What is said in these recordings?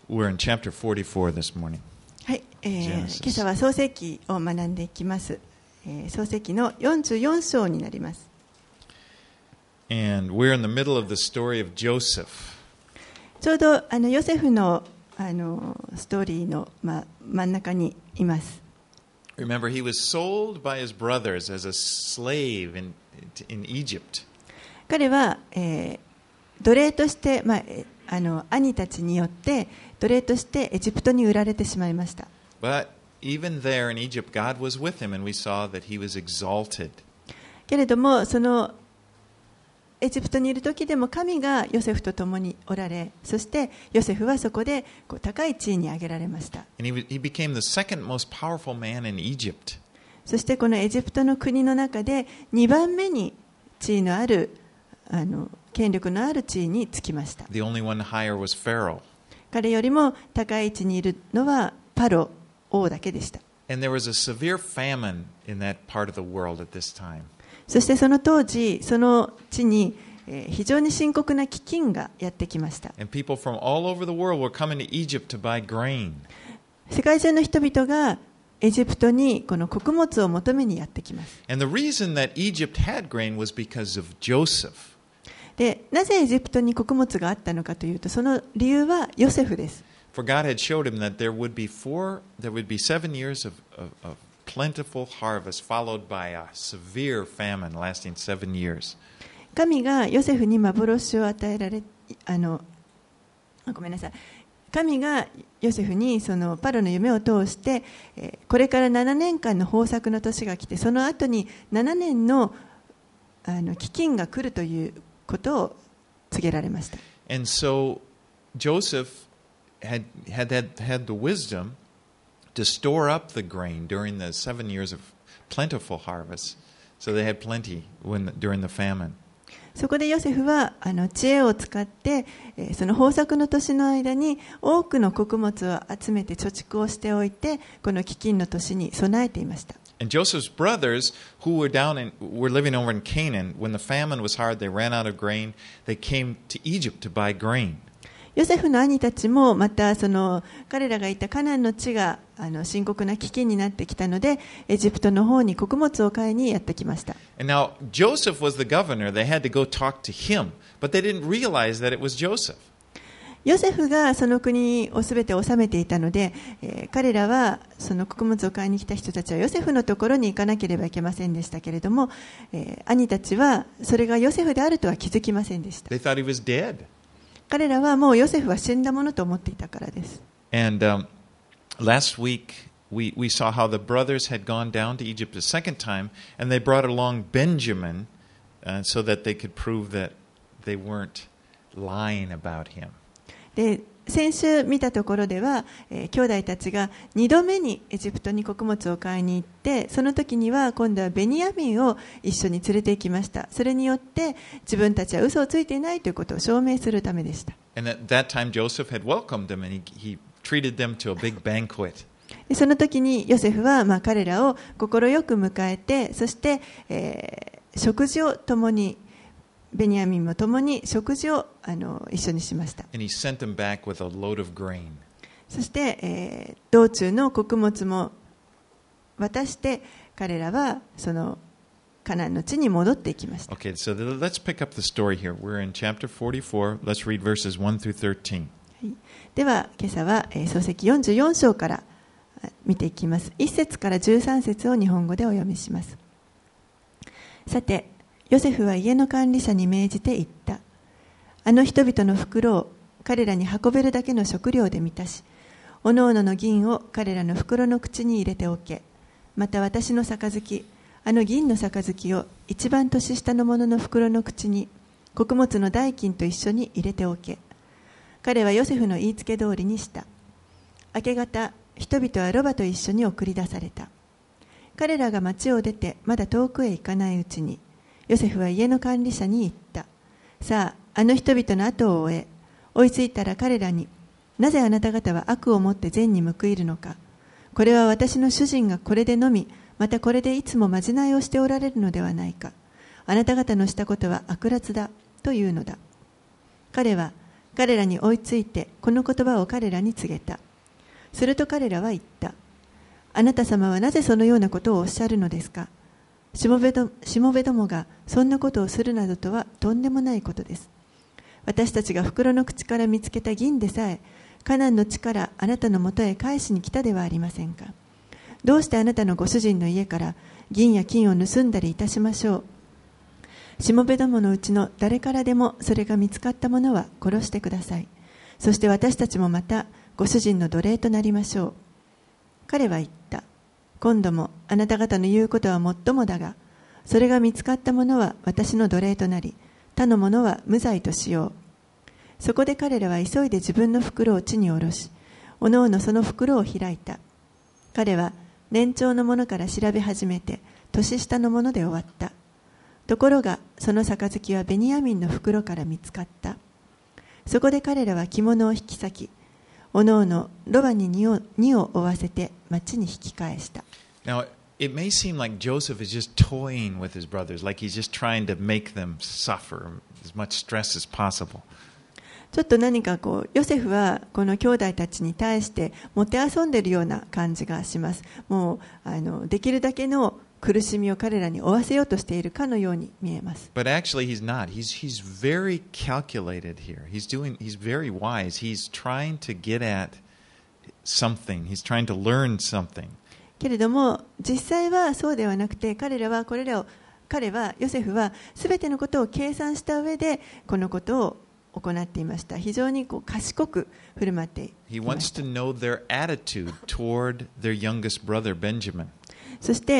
We're in chapter 44 this morning. はい、今朝は創世記を学んでいきます。創世記の44章になります。 And we're in the middle of the story of Joseph. ちょうどヨセフのストーリーの、真ん中にいます。 Remember, he was sold by his brothers as a slave in Egypt. 彼は、奴隷として、兄たちによって奴隷としてエジプトに売られてしまいました。 But even there in Egypt, God was with him, and we saw that he was exalted. けれども、そのエジプトにいる時でも神がヨセフと共におられ、そしてヨセフはそこで高い地位に上げられました。 And he became the second most powerful man in Egypt. そしてこのエジプトの国の中で2番目に地位のある権力のある地位につきました。 The only one higher was Pharaoh. 彼よりも高い位置にいるのはパロ王だけでした。 And there was a severe famine in that part of the world at this time. そしてその当時、その地に非常に深刻な飢饉がやってきました。 And people from all over the world were coming to Egypt to buy grain. 世界中の人々がエジプトにこの穀物を求めにやってきます。 And the reason that Egypt had grain was because of Joseph. で、なぜエジプトに穀物があったのかというと、その理由はヨセフです。 For God had showed him that there would be 7 years of plentiful harvest followed by a severe famine lasting 7 years. 神がヨセフに幻を与えられ、ごめんなさい。神がヨセフにそのパロの夢を通して、これから7年間の豊作の年が来て、その後に7年の飢饉が来るということを告げられました。 And so Joseph had the wisdom to store up the grain during the 7 years of plentiful harvest, so they had plenty during the famine. そこでヨセフは知恵を使って、その豊作の年の間に多くの穀物を集めて貯蓄をしておいて、この飢饉の年に備えていました。 And Joseph's brothers, who were living over in Canaan, when the famine was hard, they ran out of grain. They came to Egypt to buy grain. ヨセフの兄たちもまた彼らがいたカナンの地が深刻な飢饉になってきたので、エジプトの方に穀物を買いにやってきました。 And now Joseph was the governor. They had to go talk to him, but they didn't realize that it was Joseph. ヨセフがその国をすべて治めていたので、彼らはその穀物を買いに来た人たちはヨセフのところに行かなければいけませんでしたけれども、兄たちはそれがヨセフであるとは気づきませんでした。 They thought he was dead. 彼らはもうヨセフは死んだものと思っていたからです。 And last week we saw how the brothers had gone down to Egypt a second time, and they brought along Benjamin so that they could prove that they weren't lying about him. で、先週見たところでは、兄弟たちが2度目にエジプトに穀物を買いに行って、その時には今度はベニヤミンを一緒に連れて行きました。それによって自分たちは嘘をついていないということを証明するためでした。 And at that time Joseph had welcomed them, and he treated them to a big banquet. でその時にヨセフは彼らを快く迎えて、そして、食事を共にベニヤミンも共に食事を一緒にしました。 And he sent them back with a load of grain. そして、道中の穀物も渡して彼らはそのカナンの地に戻っていきました。 Okay, so let's pick up the story here. We're in chapter 44. Let's read verses 1 through 13. はい、では今朝は創世記44章から見ていきます。1節から13節を日本語でお読みします。さて、ヨセフは家の管理者に命じて言った。あの人々の袋を彼らに運べるだけの食料で満たし、おのおのの銀を彼らの袋の口に入れておけ。また私の杯、あの銀の杯を一番年下の者の袋の口に穀物の代金と一緒に入れておけ。彼はヨセフの言いつけ通りにした。明け方、人々はロバと一緒に送り出された。彼らが町を出てまだ遠くへ行かないうちに、ヨセフは家の管理者に言った。さあ、あの人々の後を追え。追いついたら彼らに、なぜあなた方は悪をもって善に報いるのか。これは私の主人がこれで飲み、またこれでいつもまじないをしておられるのではないか。あなた方のしたことは悪辣だ、というのだ。彼は、 彼らに追いついてこの言葉を彼らに告げた。すると彼らは言った。あなた様はなぜそのようなことをおっしゃるのですか。しもべどもがそんなことをするなどとはとんでもないことです。私たちが袋の口から見つけた銀でさえ、カナンの地からあなたのもとへ返しに来たではありませんか。どうしてあなたのご主人の家から銀や金を盗んだりいたしましょう。しもべどものうちの誰からでもそれが見つかったものは殺してください。そして私たちもまたご主人の奴隷となりましょう。彼は言った。今度もあなた方の言うことはもっともだが、それが見つかったものは私の奴隷となり、他のものは無罪としよう。そこで彼らは急いで自分の袋を地に下ろし、おのおのその袋を開いた。彼は年長のものから調べ始めて、年下のもので終わった。ところがその杯はベニヤミンの袋から見つかった。そこで彼らは着物を引き裂き、おのおのロバに荷を負わせて町に引き返した。 Now, it may seem like Joseph is just toying with his brothers, like he's just trying to make them suffer as much stress as possible. ちょっと何かヨセフはこの兄弟たちに対してもてあそんでいるような感じがします。もうできるだけの苦しみを彼らに負わせようとしているかのように見えます。 But actually he's not. He's very calculated here. He's very wise. He's trying to get at something. He's trying to learn something. けれども実際はそうではなくて、彼はヨセフはすべてのことを計算した上でこのことを行っていました。非常に賢く振る舞っていました。 He wants to know their attitude toward their youngest brother Benjamin. そして、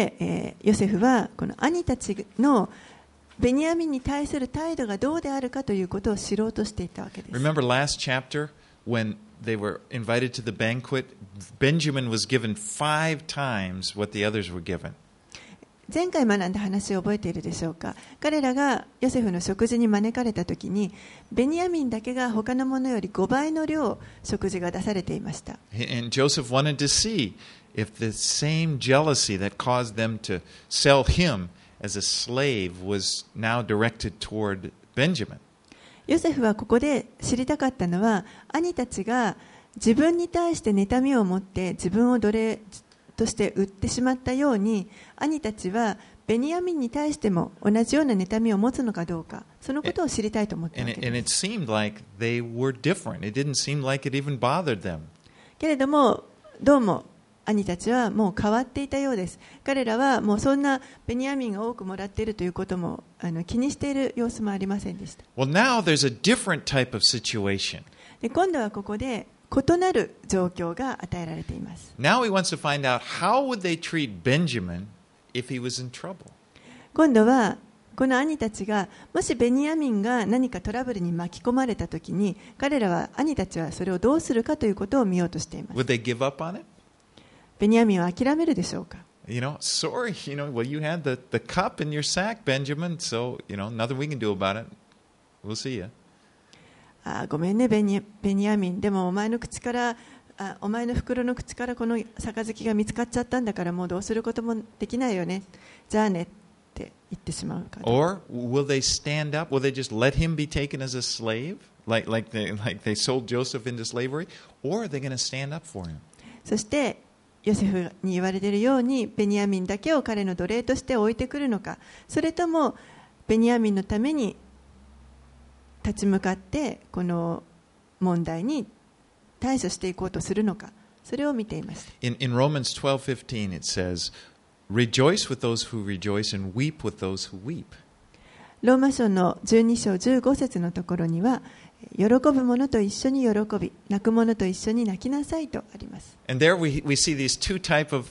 ヨセフはこの兄たちのベニヤミンに対する態度がどうであるかということを知ろうとしていたわけです。 Remember last chapter when they were invited to the banquet, Benjamin was given 5 times what the others were given. 前回学んだ話を覚えているでしょうか。彼らがヨセフの食事に招かれたときに、ベニヤミンだけが他のものより5倍の量食事が出されていました。 And Joseph wanted to see if the same jealousy that caused them to sell him as a slave was now directed toward Benjamin. ヨセフはここで知りたかったのは、兄たちが自分に対して妬みを持って自分を奴隷として売ってしまったように、兄たちはベニヤミンに対しても同じような妬みを持つのかどうか、そのことを知りたいと思ったわけです。 And it seemed like they were different. It didn't seem like it even bothered them. けれどもどうも兄たちはもう変わっていたようです。彼らはもうそんなベニヤミンが多くもらっているということも気にしている様子もありませんでした。 Well, now there's a different type of situation. で、今度はここで異なる状況が与えられています。 Now he wants to find out how would they treat Benjamin if he was in trouble. 今度はこの兄たちがもしベニヤミンが何かトラブルに巻き込まれたときに、兄たちはそれをどうするかということを見ようとしています。 Would they give up on it? ベニヤミンは諦めるでしょうか。 Sorry, well, you had the cup in your sack, Benjamin, so, nothing we can do about it. We'll see you. ごめんね、ベニヤミン。でもお前の袋の口からこの杯が見つかっちゃったんだから、もうどうすることもできないよね。じゃあねって言ってしまうか。 Or will they stand up? Will they just let him be taken as a slave, like they sold Joseph into slavery? Or are they going to stand up for him? そしてヨセフに言われているようにベニヤミンだけを彼の奴隷として置いてくるのか、それともベニヤミンのために立ち向かってこの問題に対処していこうとするのか、それを見ていました。 In Romans 12:15 it says, "Rejoice with those who rejoice and weep with those who weep." ローマ書の12章15節のところには、喜ぶ者と一緒に喜び、泣く者と一緒に泣きなさいとあります。 And there we see these two types of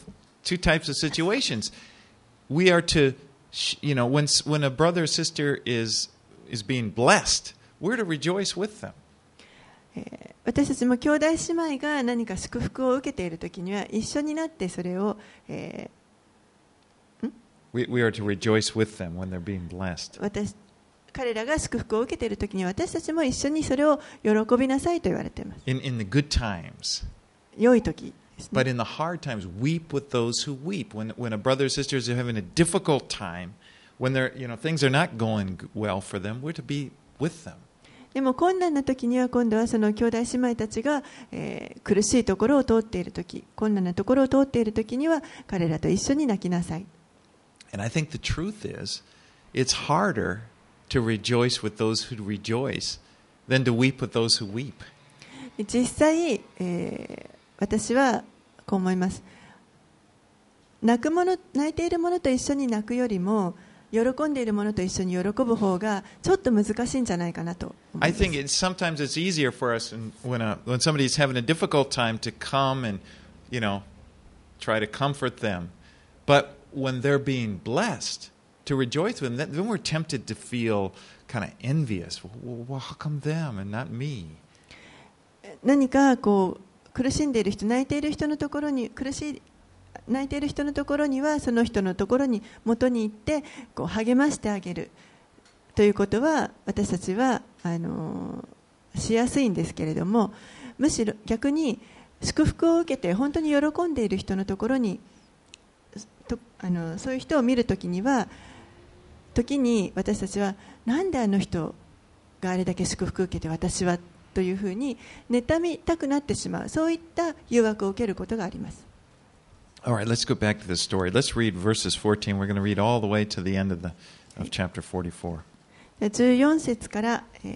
situations. We are to, when a brother or sister is being blessed, we're to rejoice with them. 私たちも兄弟姉妹が何か祝福を受けているときには一緒になってそれを、 We are to rejoice with them when they're being blessed. 彼らが祝福を受けているときに私たちも一緒にそれを喜びなさいと言われています。 In the good times. 良いときですね。 But in the hard times, weep with those who weep. When a brother or sister is having a difficult time, when things are not going well for them, we're to be with them. でも困難な時には今度はその兄弟姉妹たちが、苦しいところを通っている時、困難なところを通っている時には彼らと一緒に泣きなさい。 And I think the truth is, it's harder to rejoice with those who rejoice than to weep with those who weep. 実際、私はこう思います。泣いている者と一緒に泣くよりも、喜んでいる者と一緒に喜ぶ方がちょっと難しいんじゃないかなと思います。 I think sometimes it's easier for us when somebody's having a difficult time to come and, try to comfort them. But when they're being blessed, to rejoice with them, then we're tempted to feel kind of envious. Well, how come them and not me? 何かこう苦しんでいる人、泣いている人のところに泣いている人のところにはその人のところに元に行ってこう励ましてあげるということは私たちはしやすいんですけれども、むしろ逆に祝福を受けて本当に喜んでいる人のところにそういう人を見るときに私たちはなんであの人があれだけ祝福を受けて私はというふうに妬みたくなってしまう、そういった誘惑を受けることがあります。 All right, let's go back to the story. Let's read verses 14. We're going to read all the way to the end of chapter 44. 14節から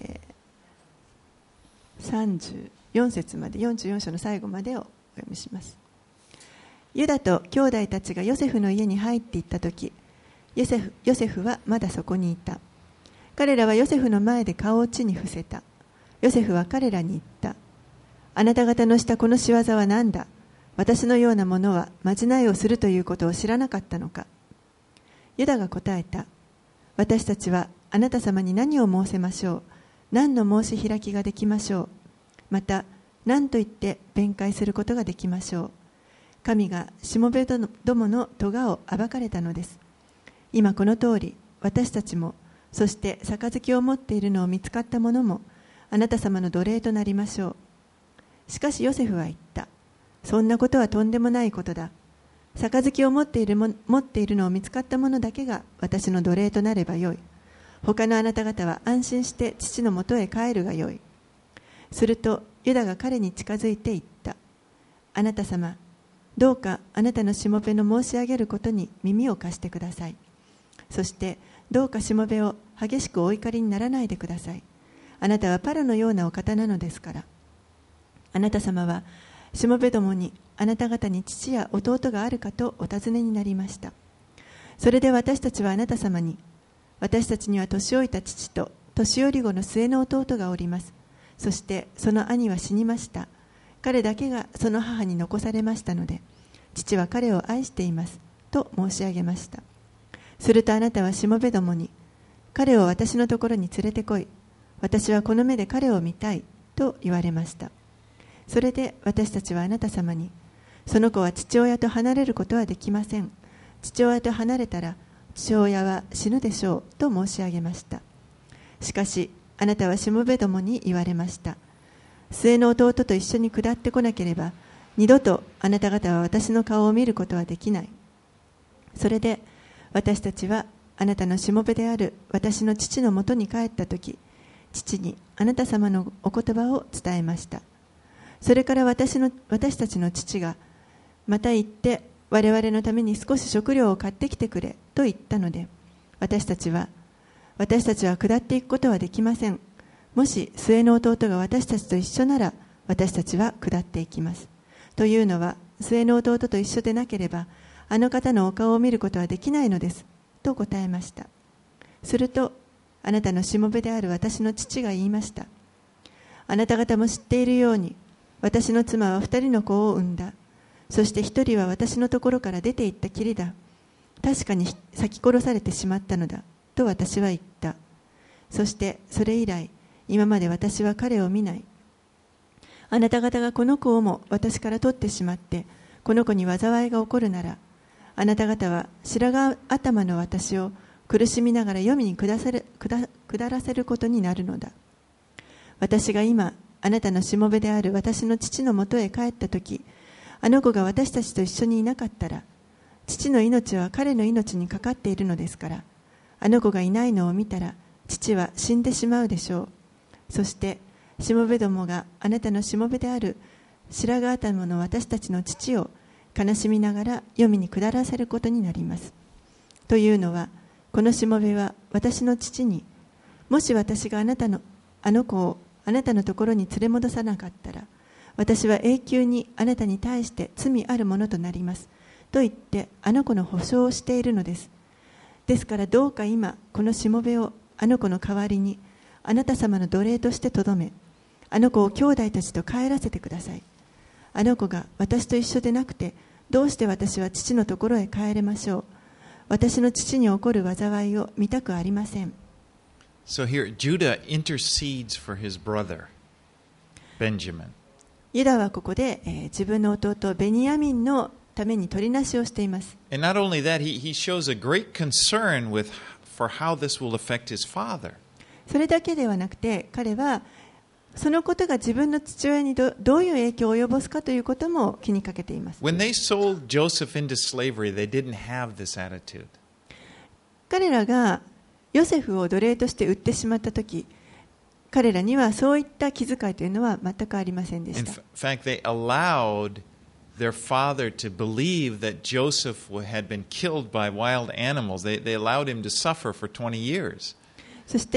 、34節まで、44章の最後までをお読みします。ユダと兄弟たちがヨセフの家に入っていったとき、ヨセフはまだそこにいた。彼らはヨセフの前で顔を地に伏せた。ヨセフは彼らに言った。あなた方のしたこの仕業は何だ。私のようなものはまじないをするということを知らなかったのか。ユダが答えた。私たちはあなた様に何を申せましょう。何の申し開きができましょう。また何と言って弁解することができましょう。神がしもべどもの咎を暴かれたのです。今この通り私たちも、そして杯を持っているのを見つかった者もあなた様の奴隷となりましょう。しかしヨセフは言った。そんなことはとんでもないことだ。杯を持っているのを見つかった者だけが私の奴隷となればよい。他のあなた方は安心して父のもとへ帰るがよい。するとユダが彼に近づいて言った。あなた様、どうかあなたのしもべの申し上げることに耳を貸してください。そしてどうかしもべを激しくお怒りにならないでください。あなたはパロのようなお方なのですから。あなた様はしもべどもにあなた方に父や弟があるかとお尋ねになりました。それで私たちはあなた様に、私たちには年老いた父と年寄り子の末の弟がおります。そしてその兄は死にました。彼だけがその母に残されましたので、父は彼を愛していますと申し上げました。するとあなたはしもべどもに、彼を私のところに連れてこい。私はこの目で彼を見たいと言われました。それで私たちはあなた様に、その子は父親と離れることはできません。父親と離れたら父親は死ぬでしょうと申し上げました。しかしあなたはしもべどもに言われました。末の弟と一緒に下ってこなければ二度とあなた方は私の顔を見ることはできない。それで私たちはあなたのしもべである私の父のもとに帰ったとき、父にあなた様のお言葉を伝えました。それから私たちの父がまた行って我々のために少し食料を買ってきてくれと言ったので、私たちは下っていくことはできません。もし末の弟が私たちと一緒なら私たちは下っていきます。というのは末の弟と一緒でなければあの方のお顔を見ることはできないのですと答えました。するとあなたのしもべである私の父が言いました。あなた方も知っているように私の妻は2人の子を産んだ。そして1人は私のところから出て行ったきりだ。確かに裂き殺されてしまったのだと私は言った。そしてそれ以来今まで私は彼を見ない。あなた方がこの子をも私から取ってしまってこの子に災いが起こるなら、あなた方は白髪頭の私を苦しみながら黄泉に下らせることになるのだ。私が今あなたのしもべである私の父のもとへ帰ったとき、あの子が私たちと一緒にいなかったら、父の命は彼の命にかかっているのですから、あの子がいないのを見たら父は死んでしまうでしょう。 そしてしもべどもがあなたのしもべである白髪頭の私たちの父を悲しみながら黄泉に下らせることになります。というのは、このしもべは私の父に、もし私があの子をあなたのところに連れ戻さなかったら、私は永久にあなたに対して罪あるものとなりますと言ってあの子の保証をしているのです。ですからどうか今このしもべをあの子の代わりにあなた様の奴隷としてとどめ、あの子を兄弟たちと帰らせてください。あの子が私と一緒でなくてどうして私は父のところへ帰れましょう。私の父に起こる災いを見たくありません。 So here, Judah intercedes for his brother, Benjamin. ユダはここで、自分の弟ベニヤミンのために取りなしをしています。 And not only that, he shows a great concern for how this will affect his father. それだけではなくて、彼はそのことが自分の父親にどういう影響を及ぼすかということも気にかけています。 When they sold Joseph into slavery, they didn't have this attitude. 彼らがヨセフを奴隷として売ってしまったとき、彼らにはそういった気遣いというのは全くありませんでし In た。 fact, they allowed their father to believe that Joseph had been killed by wild animals. They allowed him to suffer for 20 years. そして、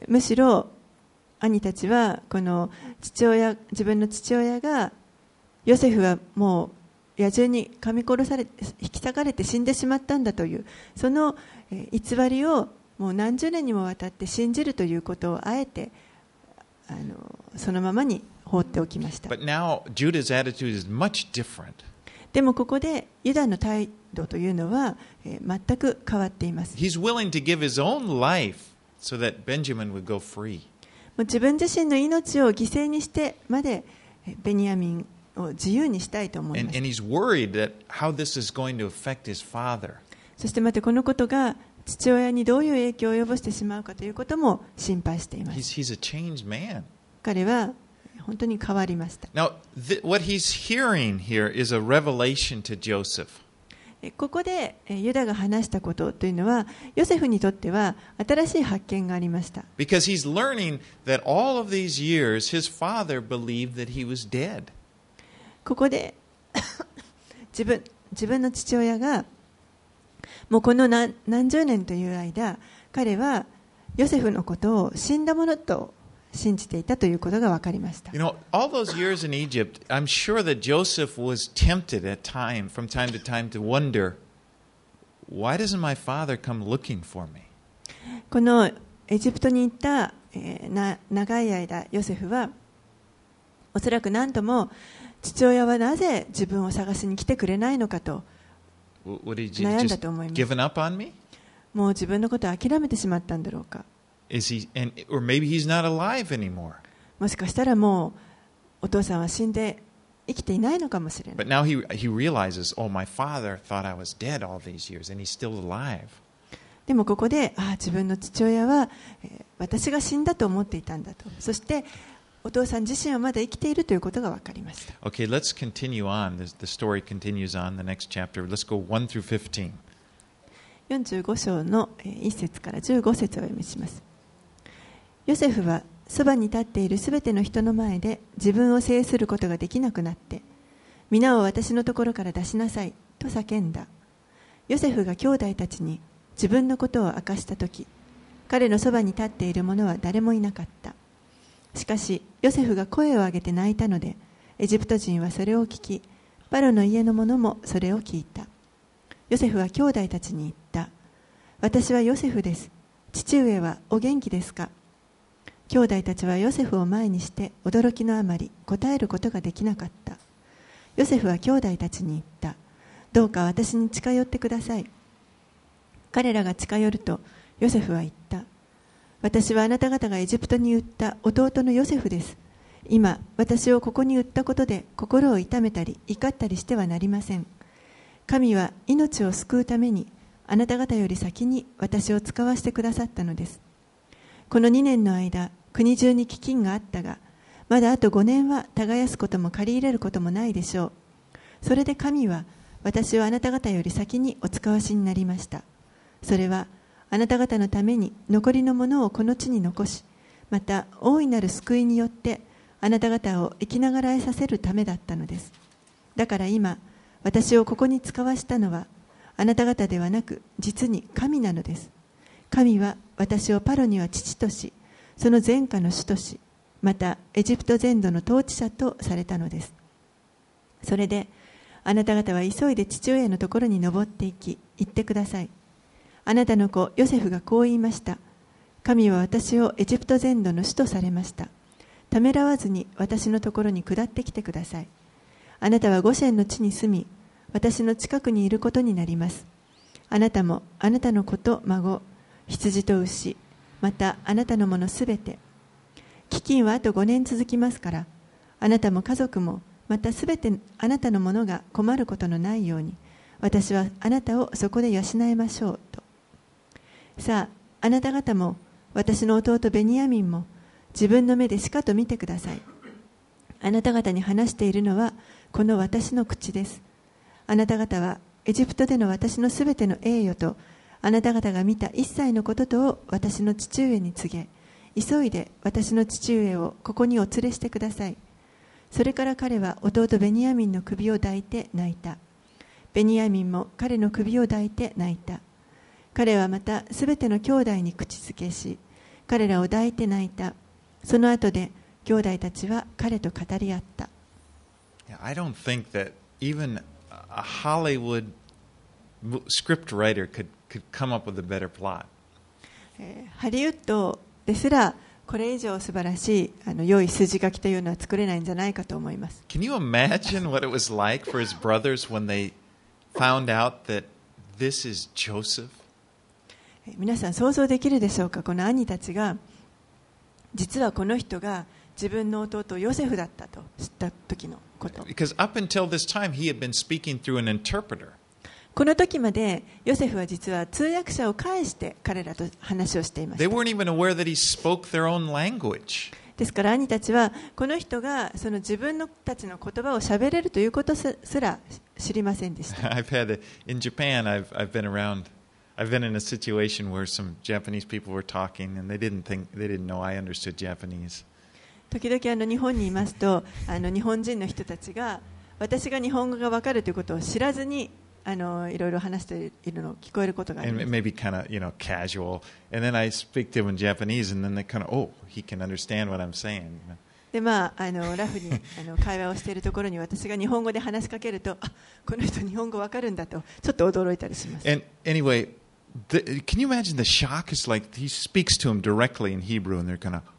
むしろ兄たちはこの自分の父親がヨセフはもう野獣に噛み殺され引き裂かれて死んでしまったんだというその偽りをもう何十年にもわたって信じるということをあえてそのままに放っておきました。 But now Judah's attitude is much different. でもここでユダの態度というのは全く変わっています。 He's willing to give his own life so that Benjamin would go free. もう自分自身の命を犠牲にしてまでベニヤミンを自由にしたいと思います。 And he's worried that how this is going to affect his father. そしてまたこのことが父親にどういう影響を及ぼしてしまうかということも心配しています。 He's a changed man. 彼は本当に変わりました。 Now, what he's hearing here is a revelation to Joseph. ここでユダが話したことというのはヨセフにとっては新しい発見がありました。 Because he's learning that all of these years his father believed that he was dead. ここで自分の父親がもうこの何十年という間彼はヨセフのことを死んだものと信じていたということが分かりました。 You know, all those years in Egypt, I'm sure that Joseph was tempted from time to time to wonder, why doesn't my father come looking for me? このエジプトに行った、長い間ヨセフはおそらく何度も父親はなぜ自分を探しに来てくれないのかと Would he 悩んだ just と思います。 given up on me? もう自分のことを諦めてしまったんだろうか。 Or maybe he's not alive anymore. もしかしたらもうお父さんは死んで生きていないのかもしれない。 But now he realizes, oh, my father thought I was dead all these years, and he's still alive. でもここで自分の父親は、私が死んだと思っていたんだと。そしてお父さん自身はまだ生きているということが分かりました。 Okay, let's continue on. The story continues on the next chapter. Let's go 1 through 15. 45章の1節から15節をお読みします。ヨセフはそばに立っているすべての人の前で自分を制することができなくなって、皆を私のところから出しなさいと叫んだ。ヨセフが兄弟たちに自分のことを明かしたとき、彼のそばに立っている者は誰もいなかった。しかしヨセフが声を上げて泣いたので、エジプト人はそれを聞き、パロの家の者もそれを聞いた。ヨセフは兄弟たちに言った。私はヨセフです。父上はお元気ですか。兄弟たちはヨセフを前にして驚きのあまり答えることができなかった。ヨセフは兄弟たちに言った。どうか私に近寄ってください。彼らが近寄るとヨセフは言った。私はあなた方がエジプトに売った弟のヨセフです。今私をここに売ったことで心を痛めたり怒ったりしてはなりません。神は命を救うためにあなた方より先に私を使わせてくださったのです。この2年の間国中に飢饉があったが、まだあと5年は耕すことも借り入れることもないでしょう。それで神は私をあなた方より先にお使わしになりました。それはあなた方のために残りのものをこの地に残し、 また大いなる救いによってあなた方を生きながらえさせるためだったのです。だから今私をここに使わしたのはあなた方ではなく実に神なのです。神は私をパロには父とし、その全家の主とし、またエジプト全土の統治者とされたのです。それであなた方は急いで父親のところに登っていき、言ってください。あなたの子ヨセフがこう言いました。神は私をエジプト全土の主とされました。ためらわずに私のところに下ってきてください。あなたはゴシェンの地に住み、私の近くにいることになります。あなたもあなたの子と孫、羊と牛、またあなたのものすべて。飢饉はあと5年続きますから、あなたも家族も、またすべてあなたのものが困ることのないように、私はあなたをそこで養えましょうと。さあ、あなた方も私の弟ベニヤミンも自分の目でしかと見てください。あなた方に話しているのはこの私の口です。あなた方はエジプトでの私のすべての栄誉とあなた方が見た一切のこととを私の父上に告げ、急いで私の父上をここにお連れしてください。それから彼は弟ベニヤミンの首を抱いて泣いた。ベニヤミンも彼の首を抱いて泣いた。彼はまたすべての兄弟に口づけし、彼らを抱いて泣いた。その後で兄弟たちは彼と語り合った。 I don't think that even a Hollywood script writer could come up with a better plot. ハリウッドですらこれ以上素晴らしい良い筋書きというのは作れないんじゃないかと思います。 Can you imagine what it was like for his brothers when they found out that this is Joseph? 皆さん想像できるでしょうか。この兄たちが実はこの人が自分の弟ヨセフだったと知った時のこと。 Because up until this time he had been speaking through an interpreter. この時までヨセフは実は通訳者を介して彼らと話をしていまし They た。 weren't even aware that he spoke their own language. ですから兄たちはこの人がその自分たちの言葉を喋れるということすら知りませんでした。 In Japan, I've been in a situation where some Japanese people were talking and they didn't know I understood Japanese. 時々日本にいますと日本人の人たちが私が日本語が分かるということを知らずにいろいろ話しているのを聞こえることがあります。 And maybe kind of, casual. And then I speak to them in Japanese, and then they kind of, oh, he can understand what I'm saying. でラフに会話をしているところに私が日本語で話しかけると、この人日本語わかるんだとちょっと驚いたりします。 And anyway, can you imagine the shock? Is like he speaks to them directly in Hebrew, and they're kind of,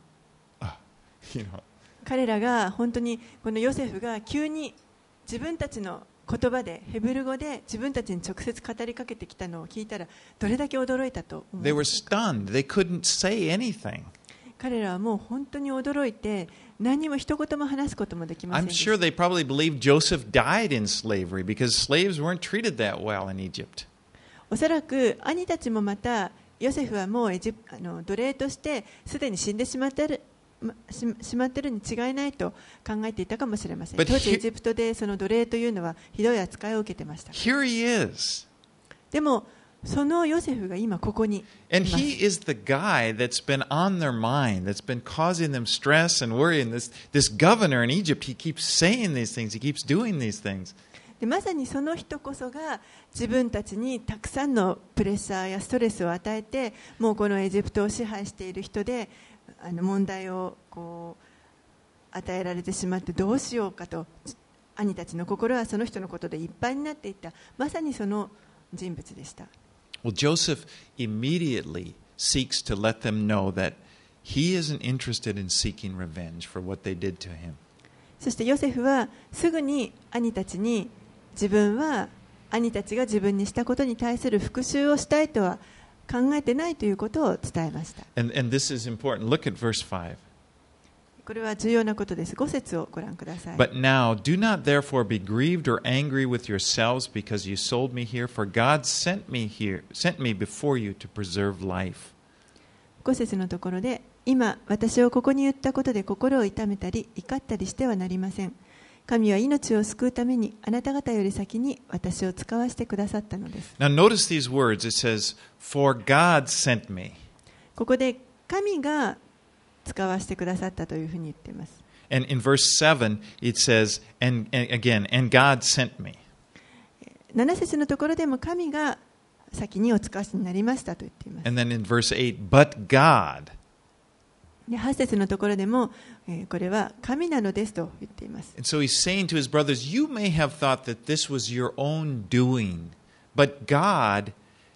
彼らが本当にこのヨセフが急に自分たちの言葉でヘブル語で自分たちに直接語りかけてきたのを聞いたらどれだけ驚いたと思い They ま were す。 stunned. They couldn't say anything. 彼らはもう本当に驚いて何も一言も話すこともできません I'm でした。 sure they probably believed Joseph died in slavery because slaves weren't treated that well in Egypt. おそらく兄たちもまたヨセフはもう奴隷としてすでに死んでしまっているに違いないと考えていたかもしれません。 But 当時エジプトでその奴隷というのはひどい扱いを受けてました。 Here he is. でもそのヨセフが今ここにいま And す。 he is the guy that's been on their mind, that's been causing them stress and worry. And this governor in Egypt, he keeps saying these things, he keeps doing these things. でまさにその人こそが自分たちにたくさんのプレッシャーやストレスを与えて、もうこのエジプトを支配している人で問題を与えられてしまってどうしようかと、兄たちの心はその人のことでいっぱいになっていった、まさにその人物でした。 Well, Joseph immediately seeks to let them know that he isn't interested in seeking revenge for what they did to him. そしてヨセフはすぐに兄たちに自分は兄たちが自分にしたことに対する復讐をしたいとは考えてないということを伝えました。 And this is important. Look at verse 5. これは重要なことです。5節をご覧ください。 But now, do not therefore be grieved or angry with yourselves because you sold me here, for God sent me before you to preserve life. 5節のところで、今私をここに言ったことで心を痛めたり怒ったりしてはなりません。神は命を救うためにあなた方より先に私を使わせてくださったのです。 Now notice these words. It says, for God sent me. ここで神が使わせてくださったというふうに言っています。 And in verse 7, it says, and God sent me. 7節のところでも神が先にお使わしになりましたと言っています。 And then in verse 8, but God. で8節のところでも、これは神なのですと言っています。 And so he's saying to his brothers, you may have thought that this was your own doing, but God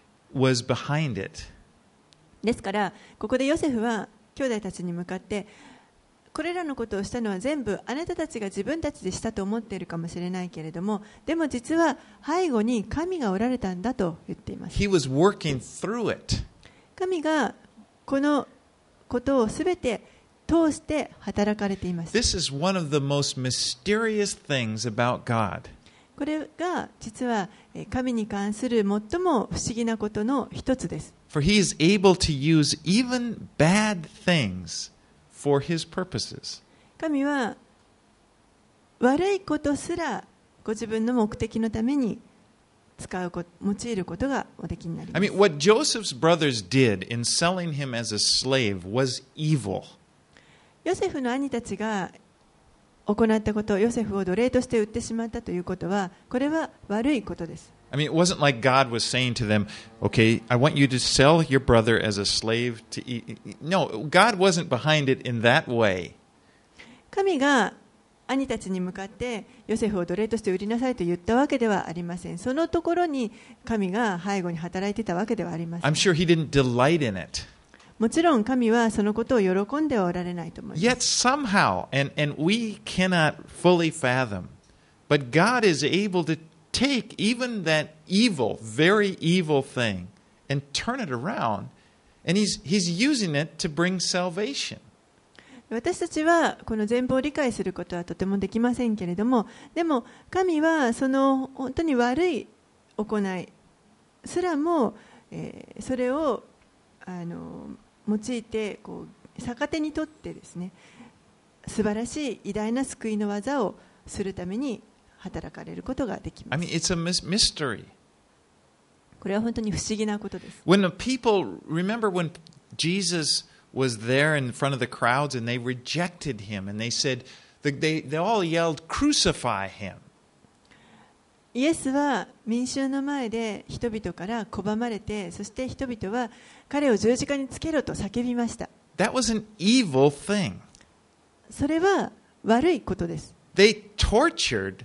was behind it. ですからここでヨセフは兄弟たちに向かって、これらのことをしたのは全部あなたたちが自分たちでしたと思っているかもしれないけれども、でも実は背後に神がおられたんだと言っています。 He was working through it. 神がこのことをすべて通して働かれています。 This is one of the most mysterious things about God. これが実は神に関する最も不思議なことの一つです。 For he is able to use even bad things for his purposes. 神は悪いことすらご自分の目的のために用いることがおできになります。 I mean, what Joseph's brothers did in selling him as a slave was evil. ヨセフの兄たちが行ったこと、ヨセフを奴隷として売ってしまったということは、これは悪いことです。 I mean, it wasn't like God was saying to them, okay, I want you to sell your brother as a slave to eat. No, God wasn't behind it in that way. 神が兄たちに向かってヨセフを奴隷として売りなさいと言ったわけではありません。そのところに神が背後に働いていたわけではありません。 I'm sure he didn't delight in it. もちろん神はそのことを喜んではおられないと思います。 Yet somehow, and we cannot fully fathom, but God is able to take even that evil, very evil thing and turn it around, and he's using it to bring salvation. 私たちはこの全貌を理解することはとてもできませんけれども、でも神はその本当に悪い行いすらも、それを用いて逆手にとってですね、素晴らしい偉大な救いの技をするために働かれることができます。 I mean, it's a mystery. これは本当に不思議なことです。 When the people, remember when Jesus was there in front of the crowds and they rejected him and they said, they all yelled, crucify him. イエスは民衆の前で人々から拒まれて、そして人々は彼を十字架につけろと叫びました。 That was an evil thing. それは悪いことです。 They tortured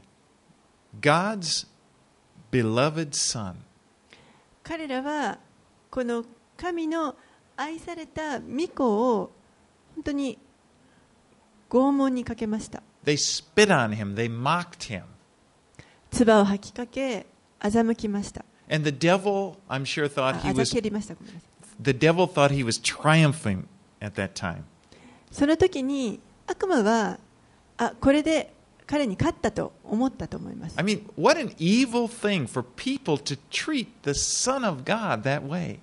God's beloved son. 彼らはこの神の愛された御子を本当に拷問にかけました。 They spit on him. They mocked him. 唾を吐きかけ、欺きました。 And the devil, I'm sure, thought he あ was. ざけりました。ごめんなさい。 The devil thought he was triumphing at that time. その時に悪魔はこれで彼に勝ったと思ったと思います。 I mean, what an evil thing for people to treat the Son of God that way.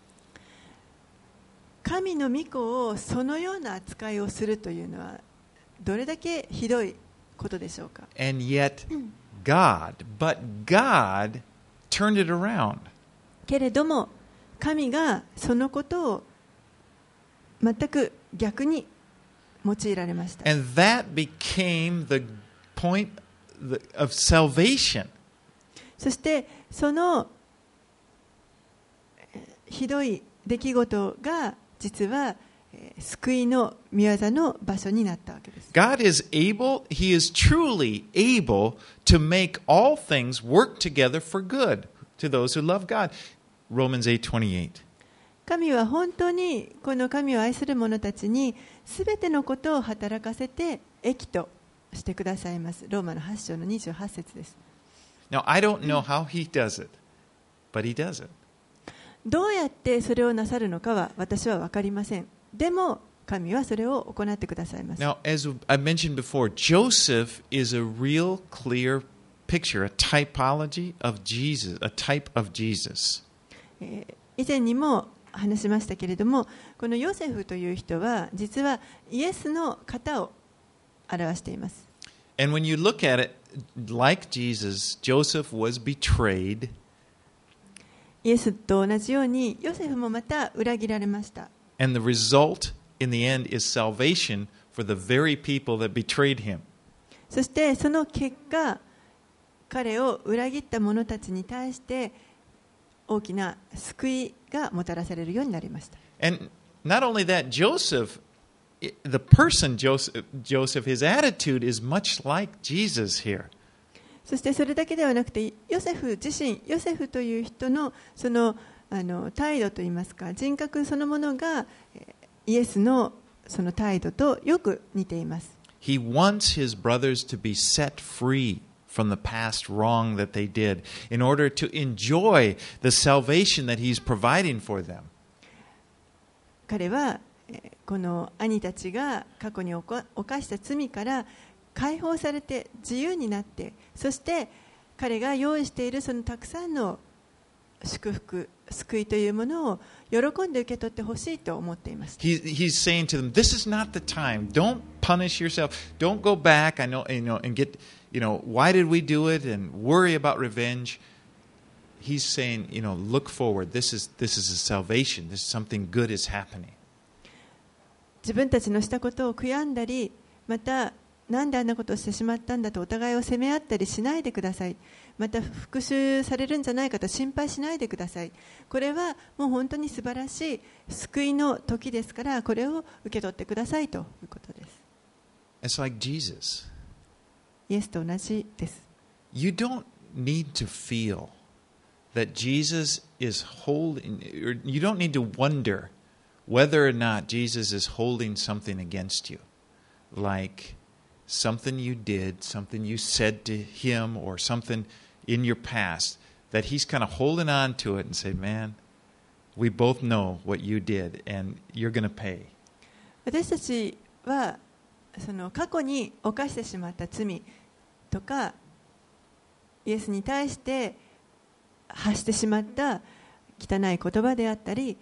神の御子をそのような扱いをするというのはどれだけひどいことでしょうか。 And yet, but God turned it around. けれども神がそのことを全く逆に用いられました。 And that became the point of salvation. そしてそのひどい出来事が実は救いの御業の場所になったわけです。 God is able, He is truly able to make all things work together for good to those who love God. Romans 8:28. 神は本当にこの神を愛する者たちにすべてのことを働かせて益としてくださいます。ローマの8章の28節です。 Now, I don't know how He does it, but He does it. どうやってそれをなさるのかは私は分かりません。でも神はそれを行ってくださいます。 Now, as I mentioned before, Joseph is a real clear picture, a typology of Jesus, a type of Jesus. 以前にも話しましたけれども、このヨセフという人は実はイエスの型を表しています。 And when you look at it, like Jesus, Joseph was betrayed. イエスと同じようにヨセフもまた裏切られました。 And the result in the end, is salvation for the very people that betrayed him. そしてその結果、彼を裏切った者たちに対して大きな救いがもたらされるようになりました。 And not only that, Joseph, the person Joseph, his attitude is much like Jesus here. そしてそれだけではなくて、ヨセフ自身、ヨセフという人のその態度といいますか、人格そのものがイエスのその態度とよく似ています。 He wants his brothers to be set free from the past wrong that they did in order to enjoy the salvation that he's providing for them. 彼はこの兄たちが過去に犯した罪から解放されて自由になって、そして彼が用意しているそのたくさんの祝福、救いというものを喜んで受け取ってほしいと思っています。 He's saying to them, "This is not the time. Don't punish yourself. Don't go back. I know, and get, why did we do it? And worry about revenge." He's saying, look forward. This is a salvation. This is something good is happening. 自分たちのしたことを悔やんだり、またなんであんなことをしてしまったんだとお互いを責め合ったりしないでください。また復讐されるんじゃないかと心配しないでください。これはもう本当に素晴らしい救いの時ですから、これを受け取ってくださいということです。 It's like Jesus. イエスと同じです。 You don't need to feel that Jesus is holding, or you don't need to wonder whether or not Jesus is holding something against you, like something you did, something you said to him, or something in your past, that he's kind of holding on to it and say, man, we both know what you did and you're going to pay. 私たちはその過去に犯してしまった罪とか、イエスに対して発してしまった汚い言葉であったり、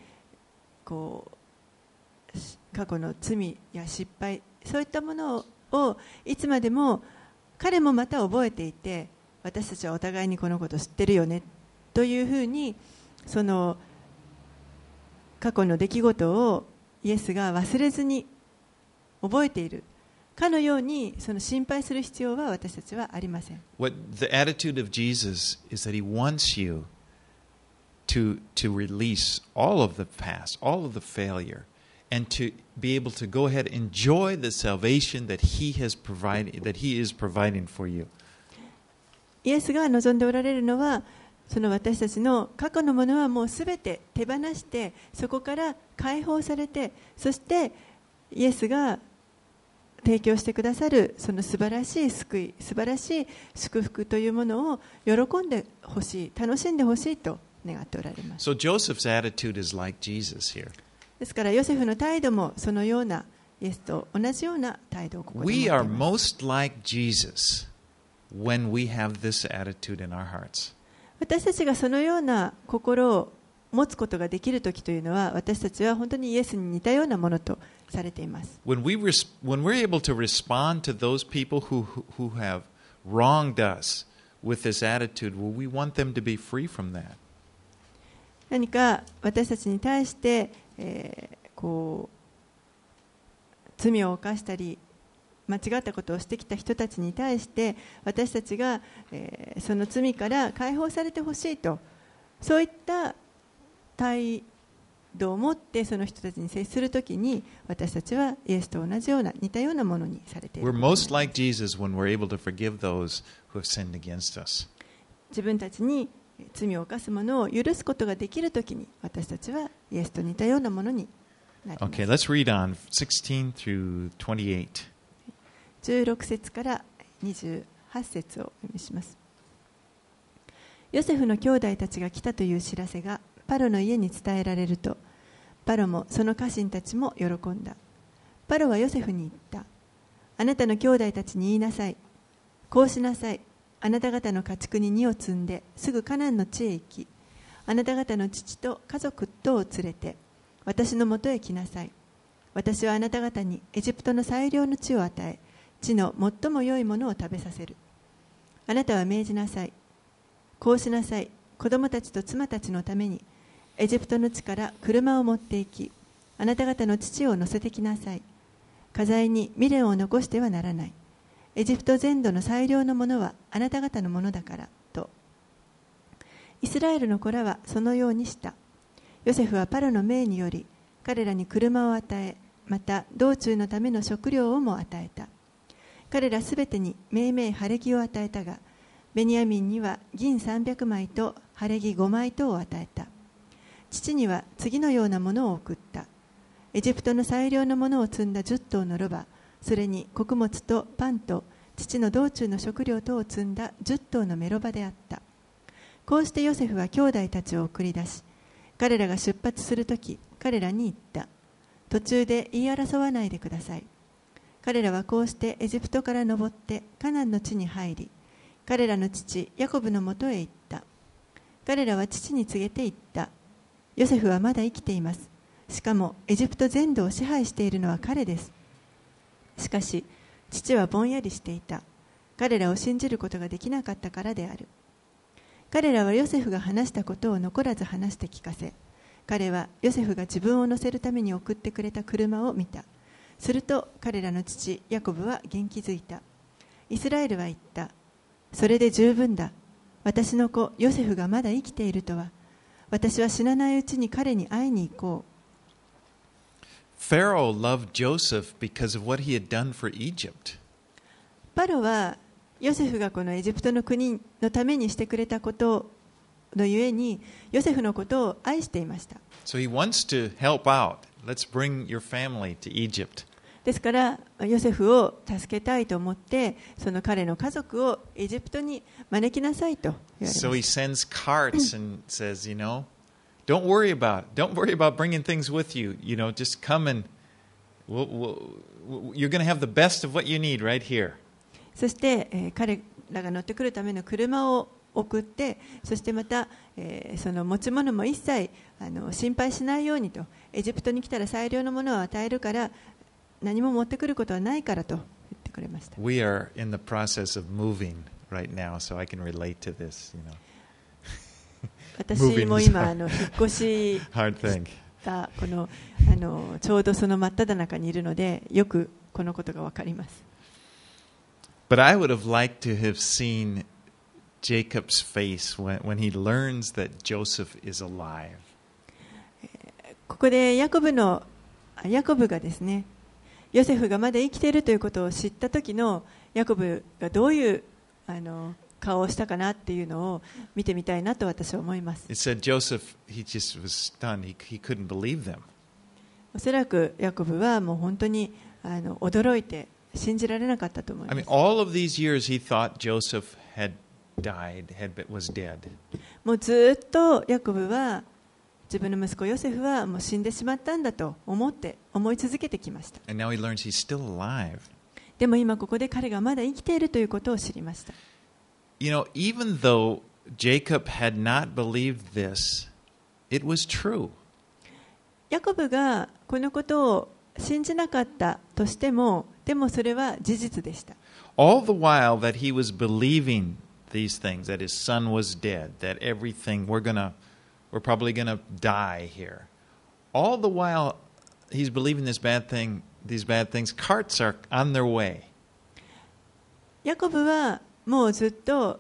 過去の罪や失敗、そういったものをいつまでも彼もまた覚えていて、私たちはお互いにこのことを知ってるよねというふうに、その過去の出来事をイエスが忘れずに覚えているかのように、その心配する必要は私たちはありません。 What the attitude of Jesus is that he wants you to release all of the past, all of the failure, and to be able to go ahead and enjoy the salvation that he has provided, that he is providing for you. イエスが望んでおられるのは、その私たちの過去のものはもうすべて手放して、そこから解放されて、そしてイエスが提供してくださるその素晴らしい救い、素晴らしい祝福というものを喜んでほしい、楽しんでほしいと願っておられます。 So Joseph's attitude is like Jesus here. ですからヨセフの態度もそのような、イエスと同じような態度をここで持ってい We ま are す。 most like Jesus when we have this attitude in our hearts. 私たちがそのような心を持つことができるときというのは、私たちは本当にイエスに似たようなものとされています。 When we're able to respond to those people who have wronged us with this attitude, well, we want them to be free from that. 何か私たちに対して、罪を犯したり間違ったことをしてきた人たちに対して、私たちが、その罪から解放されてほしいと、そういった態度を持ってその人たちに接するときに、私たちはイエスと同じような似たようなものにされている。 We're most like Jesus when we're able to forgive those who have sinned against us. 自分たちに罪を犯す者を許すことができるときに、私たちはイエスと似たようなものになります。 Okay, let's read on 16 through 28. 16節から28節をお読みします。ヨセフの兄弟たちが来たという知らせがパロの家に伝えられると、パロもその家臣たちも喜んだ。パロはヨセフに言った。あなたの兄弟たちに言いなさい。こうしなさい。あなた方の家畜に荷を積んですぐカナンの地へ行き、あなた方の父と家族とを連れて私のもとへ来なさい。私はあなた方にエジプトの最良の地を与え、地の最も良いものを食べさせる。あなたは命じなさい。こうしなさい。子供たちと妻たちのためにエジプトの地から車を持って行き、ああなた方の父を乗せてきなさい。家財に未練を残してはならない。エジプト全土の最良のものはあなた方のものだからと。イスラエルの子らはそのようにした。ヨセフはパロの命により彼らに車を与え、また道中のための食料をも与えた。彼らすべてにめいめい晴れ着を与えたが、ベニヤミンには銀300枚と晴れ着5枚とを与えた。父には次のようなものを送った。エジプトの最良のものを積んだ10頭のロバ、それに穀物とパンと父の道中の食料とを積んだ10頭のメロバであった。こうしてヨセフは兄弟たちを送り出し、彼らが出発するとき、彼らに言った。途中で言い争わないでください。彼らはこうしてエジプトから登ってカナンの地に入り、彼らの父ヤコブのもとへ行った。彼らは父に告げて言った。ヨセフはまだ生きています。しかもエジプト全土を支配しているのは彼です。しかし父はぼんやりしていた。彼らを信じることができなかったからである。彼らはヨセフが話したことを残らず話して聞かせ、彼はヨセフが自分を乗せるために送ってくれた車を見た。すると彼らの父ヤコブは元気づいた。イスラエルは言った。それで十分だ。私の子ヨセフがまだ生きているとは。私は死なないうちに彼に会いに行こう。 Pharaoh loved Joseph because of what he had done for Egypt. パロはヨセフがこのエジプトの国のためにしてくれたことのゆえにヨセフのことを愛していました。 So he wants to help out. Let's bring your family to Egypt. ですからヨセフを助けたいと思ってその彼の家族をエジプトに招きなさいと言われました。 So he sends carts and says, don't worry about bringing things with you. Just come and you're going to have the best of what you need right here. そして、彼らが乗ってくるための車を送って、そしてまた、その持ち物も一切心配しないようにと、エジプトに来たら最良のものを与えるから何も持ってくることはないからと言ってくれました。 We are in the process of moving right now, so I can relate to this. 私も今引っ越ししたこのちょうどその真っ只中にいるのでよくこのことが分かります。 But I would have liked to have seen Jacob's face when he learns that Joseph is alive. ここでヤコブがですね、ヨセフがまだ生きているということを知った時のヤコブがどういう顔をしたかなっていうのを見てみたいなと私は思います。 It said Joseph, he just was stunned. He couldn't believe them. おそらくヤコブはもう本当に驚いて信じられなかったと思います。 I mean, all of these years he thought Joseph had was dead. もうずっとヤコブは自分の息子ヨセフはもう死んでしまったんだと思い続けてきました。 And now he learns he's still alive. でも今ここで彼がまだ生きているということを知りました。 Even though Jacob had not believed this, it was true. ヤコブがこのことを信じなかったとしても、でもそれは事実でした。 All the while that he was believing these things, that his son was dead, that everything, we're probably gonna die here. All the while he's believing these bad things, carts are on their way. ヤコブはもうずっと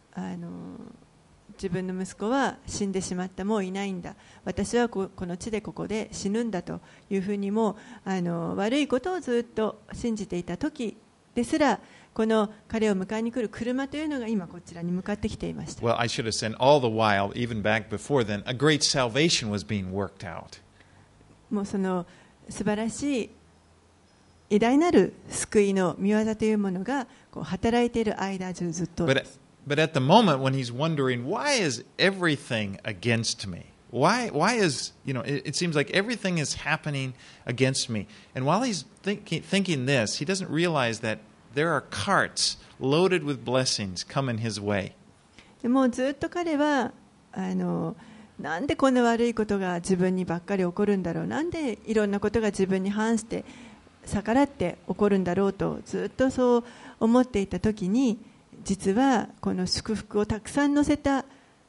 自分の息子は死んでしまった、もういないんだ、私はこの地でここで死ぬんだというふうにも悪いことをずっと信じていた時ですら、この彼を迎えに来る車というのが今こちらに向かってきていました。 Well, I should have said all the while, even back before then, a great salvation was being worked out. もうその素晴らしい偉大なる救いの御業というものがこう働いている間中ずっとです。 But at the moment when he's wondering, why is everything against me? Why is, it seems like everything is happening against me. And while he's thinking this, he doesn't realize that there are carts loaded with blessings coming his way. でもずっと彼はなんでこんな悪いことが自分にばっかり起こるんだろう、なんでいろんなことが自分に反して逆らって起こるんだろうとずっとそう思っていた時に、実はこの祝福をたくさん乗せた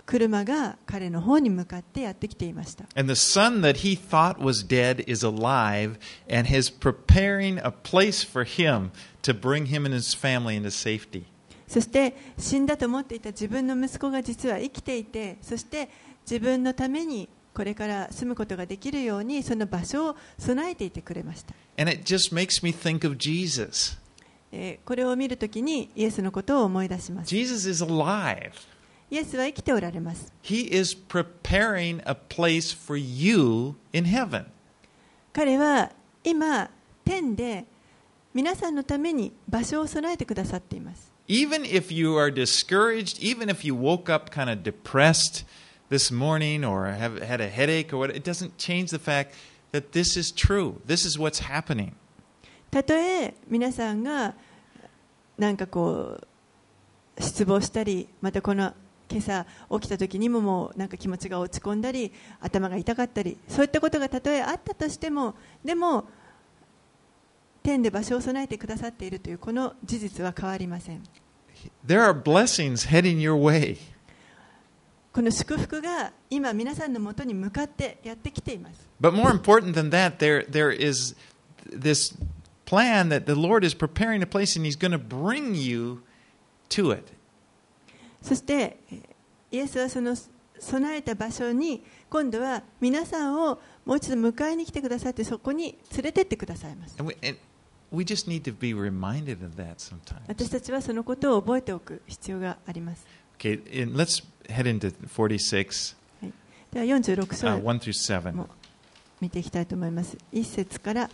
車が彼の方に向かってやってきていました。 And the son that he thought was dead is alive and is preparing a place for him to bring him and his family into safety. そして死んだと思っていた自分の息子が実は生きていて、そして自分のためにこれから住むことができるようにその場所を備えていてくれました。 And it just makes me think of Jesus. これを見るときにイエスのことを思い出します。 Jesus is alive. イエスは生きておられます。 He is preparing a place for you in heaven. 彼は今天で皆さんのために場所を備えてくださっています。 Even if you are discouraged, even if you woke up kind of depressed this morning or have had a headache or what, it doesn't change the fact that this is true. This is what's happening. たとえ皆さんがなんかこう失望したり、またこの今朝起きた時にももうなんか気持ちが落ち込んだり、頭が痛かったり、そういったことがたとえあったとしても、でも天で場所を備えてくださっているというこの事実は変わりません。 There are blessings heading your way. この祝福が今皆さんのもとに向かってやってきています。 But more important than that, there is this plan that the Lord is preparing a place and He's going to bring you to it. そしてイエスはその備えた場所に今度は皆さんをもう一度迎えに来てくださって、そこに連れてってくださいます。 And we just need to be reminded of that sometimes. 私たちはそのことを覚えておく必要があります。 Okay, and let's head into 46, はい、では46章 1 through 7. も見ていきたいと思います。1節から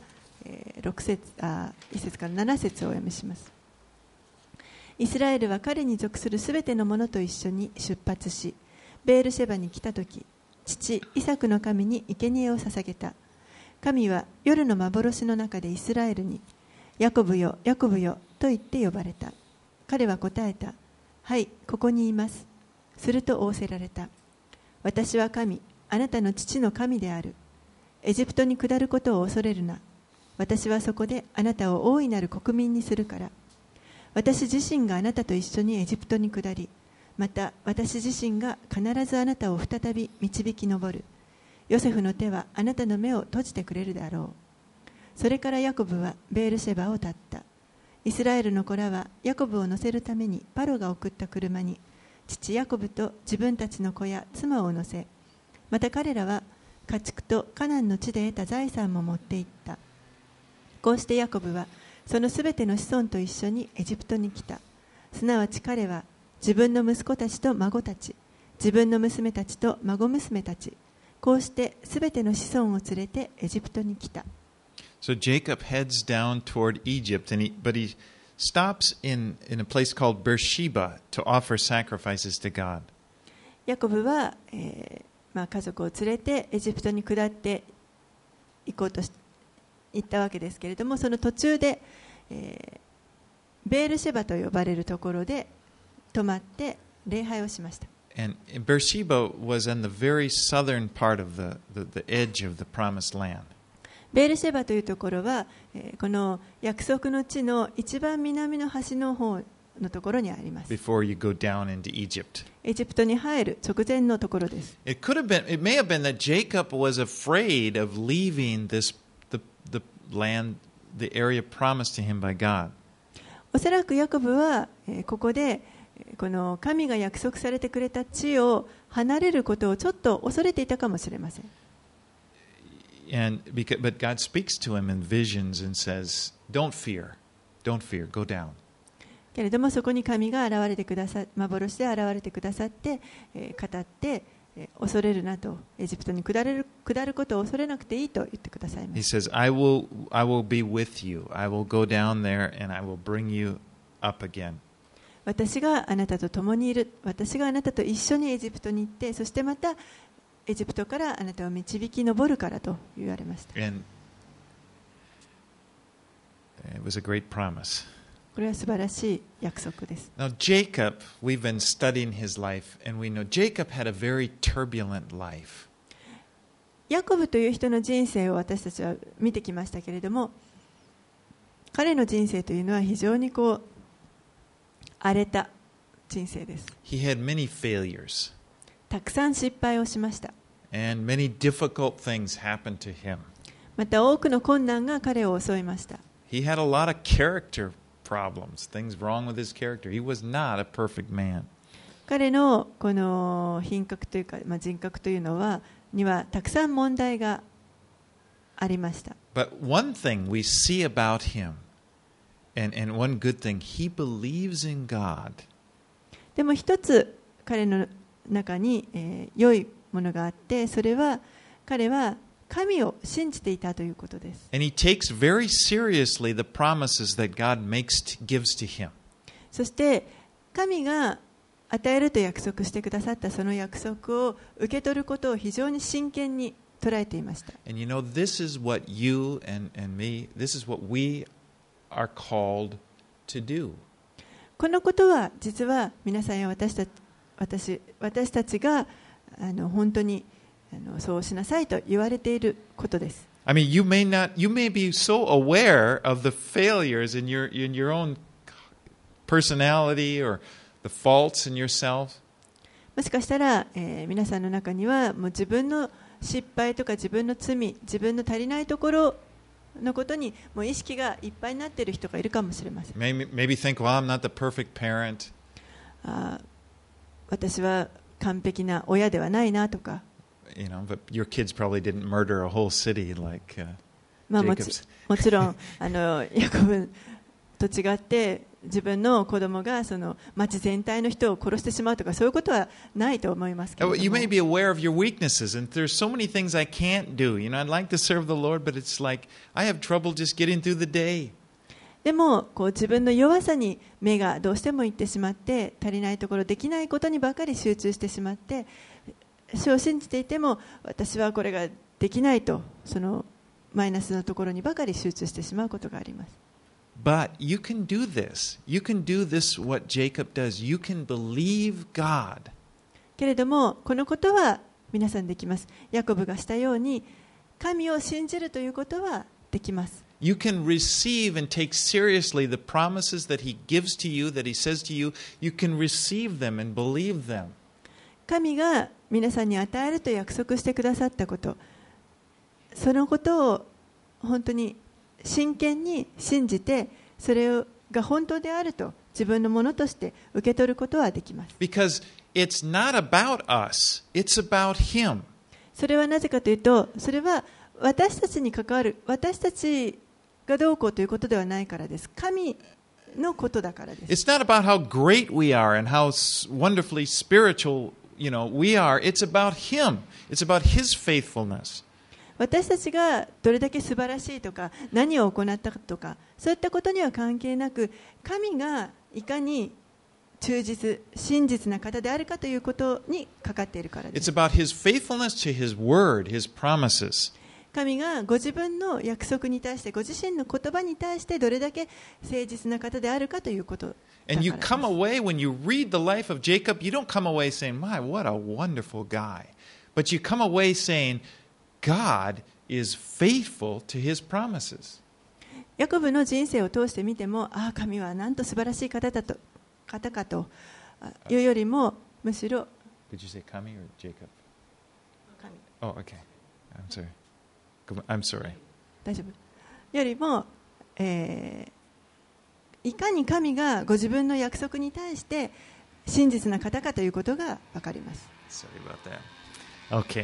1節から7節をお読みします。イスラエルは彼に属するすべての者と一緒に出発し、ベールシェバに来たとき、父イサクの神に生贄を捧げた。神は夜の幻の中でイスラエルに、ヤコブよ、ヤコブよと言って呼ばれた。彼は答えた。はい、ここにいます。すると仰せられた。私は神、あなたの父の神である。エジプトに下ることを恐れるな。私はそこであなたを大いなる国民にするから。私自身があなたと一緒にエジプトに下り、また私自身が必ずあなたを再び導き上る。ヨセフの手はあなたの目を閉じてくれるだろう。それからヤコブはベールシェバを立った。イスラエルの子らはヤコブを乗せるためにパロが送った車に父ヤコブと自分たちの子や妻を乗せ、また彼らは家畜とカナンの地で得た財産も持って行った。こうしてヤコブはそのすべての子孫と一緒にエジプトに来た。すなわち彼は自分の息子たちと孫たち、自分の娘たちと孫娘たち、こうしてすべての子孫を連れてエジプトに来た。 So Jacob heads down toward Egypt, but he stops in a place called Beersheba to offer sacrifices to God. ヤコブは、家族を連れてエジプトに下って行こうと行ったわけですけれども、その途中で、ベールシェバと呼ばれるところで泊まって礼拝をしました。 And Beersheba was in the very southern part of the edge of the promised land. ベールシェバというところは、この約束の地の一番南の端の方のところにあります。 Before you go down into Egypt. エジプトに入る直前のところです。 It may have been that Jacob was afraid of leaving the land, the area promised to him by God. おそらくヤコブは、ここでこの神が約束されてくれた地を離れることをちょっと恐れていたかもしれません。 But God speaks to him in visions and says, "Don't fear, go down." けれどもそこに神が現れてくださ幻で現れてくださって、語って、恐れるなと、エジプトに下ることを恐れなくていいと言ってくださいま He す。 says, I will be with you. I will go down there and I will bring you up again. 私があなたと共にいる。私があなたと一緒にエジプトに行って、そしてまたエジプトからあなたを導き上るからと言われました。 And it was a great promise. これは素晴らしい約束です。 Now, Jacob, we've been studying his life, and we know Jacob had a very turbulent life. ヤコブという人の人生を私たちは見てきましたけれども、彼の人生というのは非常にこう荒れた人生です。 He had many failures. たくさん失敗をしました。 And many difficult things happened to him. また多くの困難が彼を襲いました。 He had a lot of character problems, things wrong with his character. He was not a perfect man. 彼のこの品格というか、人格というのはたくさん問題がありました。 But one thing we see about him, and one good thing, he believes in God. でも一つ彼の中に、良いものがあって、それは彼は神を信じていたということです。 And he takes very seriously the promises that God gives to him. そして神が与えると約束してくださったその約束を受け取ることを非常に真剣に捉えていました。 And you know, this is what you and me, this is what we are called to do. このことは実は皆さんや私たちが本当にそうしなさいと言われていることです。 I mean, you may be so aware of the failures in your own personality or the faults in yourself. もしかしたら、皆さんの中にはもう自分の失敗とか自分の罪、自分の足りないところのことにもう意識がいっぱいになっている人がいるかもしれません。 Maybe think, well, I'm not the perfect parent. 私は完璧な親ではないなとか、 You know, but your kids probably didn't murder a whole city like も Jacob's. ちろんヤコブと違って自分の子供がその町全体の人を殺してしまうとかそういうことはないと思いますけれども、 You may be aware of your weaknesses, and there's so many things I can't do. You know, I'd like to serve the Lord, but it's like I have trouble just getting through the day. でも自分の弱さに目がどうしてもいってしまって、足りないところできないことにばかり集中してしまって、主を信じていても私はこれができないと、そのマイナスのところにばかり集中してしまうことがあります。 But you can do this. You can do this what Jacob does. You can believe God. けれどもこのことは皆さんできます。ヤコブがしたように神を信じるということはできます。 You can receive and take seriously the promises that He gives to you, that He says to you. You can receive them and believe them. 神が皆さんに与えると約束してくださったこと、そのことを本当に真剣に信じて、それが本当であると自分のものとして受け取ることはできます。 Because it's not about us, it's about Him. それはなぜかというと、それは私たちに関わる、私たちがどうこうということではないからです。神のことだからです。 It's not about how great we are and how wonderfully spiritual, we are. It's about Him. It's about His faithfulness. 私たちがどれだけ素晴らしいとか何を行ったとかそういったことには関係なく、神がいかに忠実真実な方であるかということにかかっているからです。 It's about His faithfulness to His word, His promises. 神がご自分の約束に対して、ご自身の言葉に対してどれだけ誠実な方であるかということだからです。 And you come away, when you read the life of Jacob, you don't come away saying, my, what a wonderful guy. But you come away saying, God is faithful to His promises. ヤコブの人生を通して見ても、神はなんと素晴らしい方かというよりも、むしろ Did you say Kami or Jacob? 神 Oh, okay. I'm sorry. 大丈夫よりも、いかに神がご自分の約束に対して真実な方かということが分かります。 Sorry about that. Okay.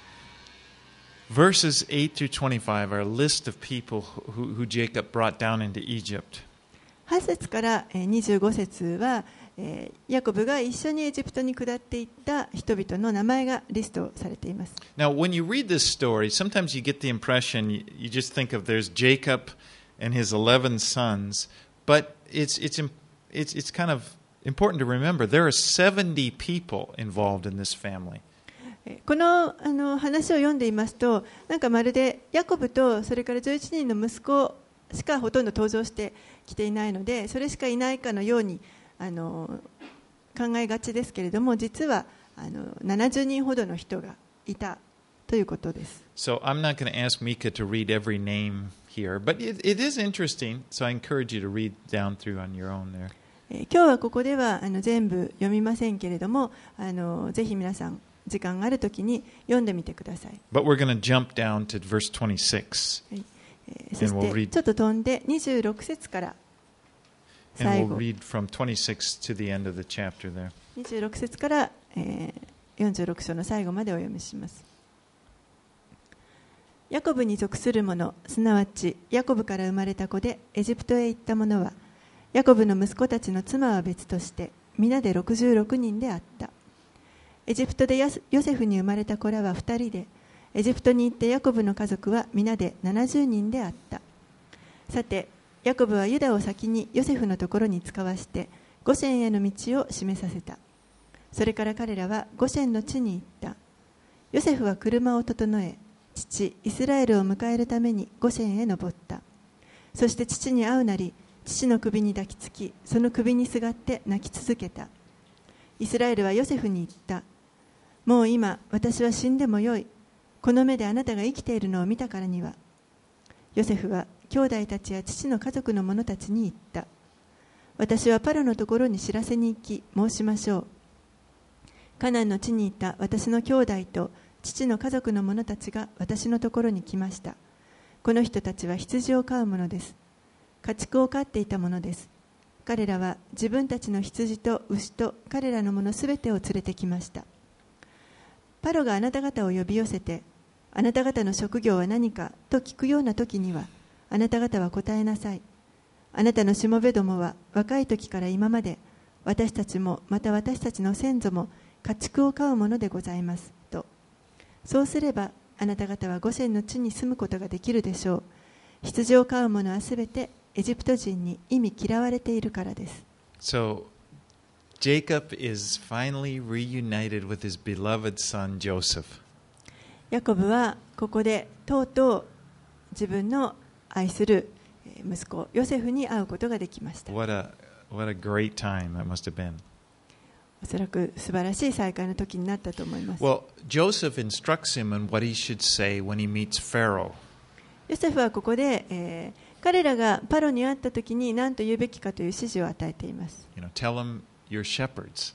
Verses 8 through 25 are a list of people who Jacob brought down into Egypt. 8節から25節は、ヤコブが一緒にエジプトに下っていった人々の名前がリストされています。 Now, when you read this story, sometimes you get the impression you just think of there's Jacob and his 11 sons, but it's kind of important to remember there are 70 people involved in this family. この話を読んでいますと、なんかまるでヤコブとそれから11人の息子しかほとんど登場してきていないので、それしかいないかのように考えがちですけれども、実は70人ほどの人がいたということです。 So I'm not going to ask Mika to read every name here, but it is interesting, so I encourage you to read down through on your own there. 今日はここでは全部読みませんけれども、ぜひ皆さん時間があるときに読んでみてください。 But we're going to jump down to verse 26. はい、そしてちょっと飛んで26節から最 And 後 we'll read from 26 to the end of the chapter there. 26節から、46章の最後までお読みします。ヤコブに属する者、すなわちヤコブから生まれた子でエジプトへ行った者は、ヤコブの息子たちの妻は別として皆で66人であった。エジプトでヨセフに生まれた子らは2人で、エジプトに行ってヤコブの家族は皆で70人であった。さてヤコブはユダを先にヨセフのところに使わしてゴシェンへの道を示させた。それから彼らはゴシェンの地に行った。ヨセフは車を整え、父イスラエルを迎えるためにゴシェンへ登った。そして父に会うなり、父の首に抱きつき、その首にすがって泣き続けた。イスラエルはヨセフに言った。もう今私は死んでもよい。この目であなたが生きているのを見たからには。ヨセフは兄弟たちや父の家族の者たちに言った。私はパロのところに知らせに行き申しましょう。カナンの地にいた私の兄弟と父の家族の者たちが私のところに来ました。この人たちは羊を飼う者です。家畜を飼っていた者です。彼らは自分たちの羊と牛と彼らのものすべてを連れてきました。パロがあなた方を呼び寄せて、あなた方の職業は何かと聞くような時には、あなた方は答えなさい。あなたのしもべどもは若い時から今まで、私たちもまた私たちの先祖も家畜を飼うものでございますと。そうすればあなた方はゴシェンの地に住むことができるでしょう。羊を飼う者はすべてエジプト人に忌み嫌われているからです。 So Jacob is finally reunited with his beloved son Joseph. ヤコブはここでとうとう自分の愛する息子ヨセフに会うことができました。 What a great time that must have been. おそらく素晴らしい再会の時になったと思います。 Well, Joseph instructs him on what he should say when he meets Pharaoh. ヨセフはここで、彼らがパロに会った時に何と言うべきかという指示を与えています。 Tell him you're shepherds.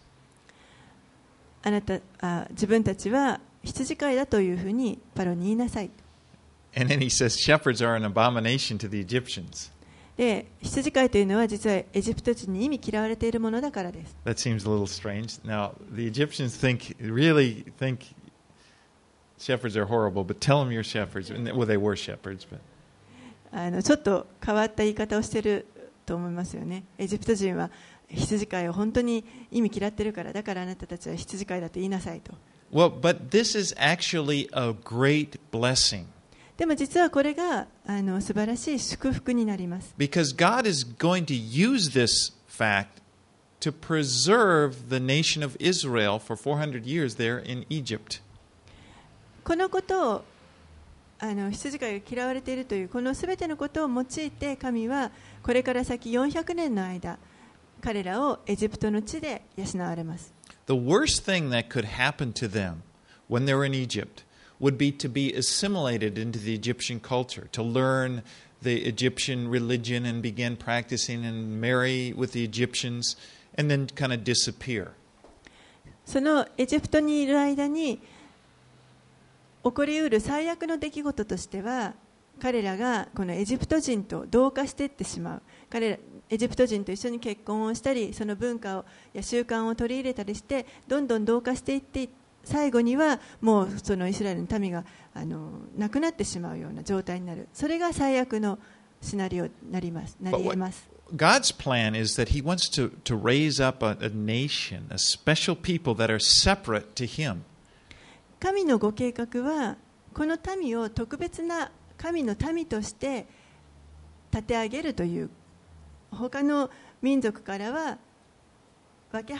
自分たちは羊飼いだというふうにパロに言いなさい。 And then he says shepherds are an abomination to the Egyptians. で、羊飼いというのは実はエジプト人に忌み嫌われているものだからです。 That seems a little strange. Now, the Egyptians really think shepherds are horrible, but tell them you're shepherds. Well, they were shepherds, but. ちょっと変わった言い方をしていると思いますよね。エジプト人は羊飼いを本当に忌み嫌っているから、だからあなたたちは羊飼いだと言いなさいと。 Well, but this is actually a great blessing. でも実はこれが素晴らしい祝福になります。 Because God is going to use this fact to preserve the nation of Israel for 400 years there in Egypt. このことを羊飼いが嫌われているというこのすべてのことを用いて神はこれから先400年の間彼らをエジプトの地で養われます。 The worst thing that could happen to them when they were in Egypt would be to be assimilated into the Egyptian culture, to learn the Egyptian religion and begin practicing and marry with the Egyptians and then kind of disappear. そのエジプトにいる間に起こりうる最悪の出来事としては彼らがこのエジプト人と同化していってしまう。エジプト人と一緒に結婚をしたりその文化や習慣を取り入れたりしてどんどん同化していって最後にはもうそのイスラエルの民がなくなってしまうような状態になる。それが最悪のシナリオになり得ます。 God's plan is that He wants to raise up a nation, a special people that are separate to Him. 神のご計画はこの民を特別な神の民として立て上げるという他の民族からは分け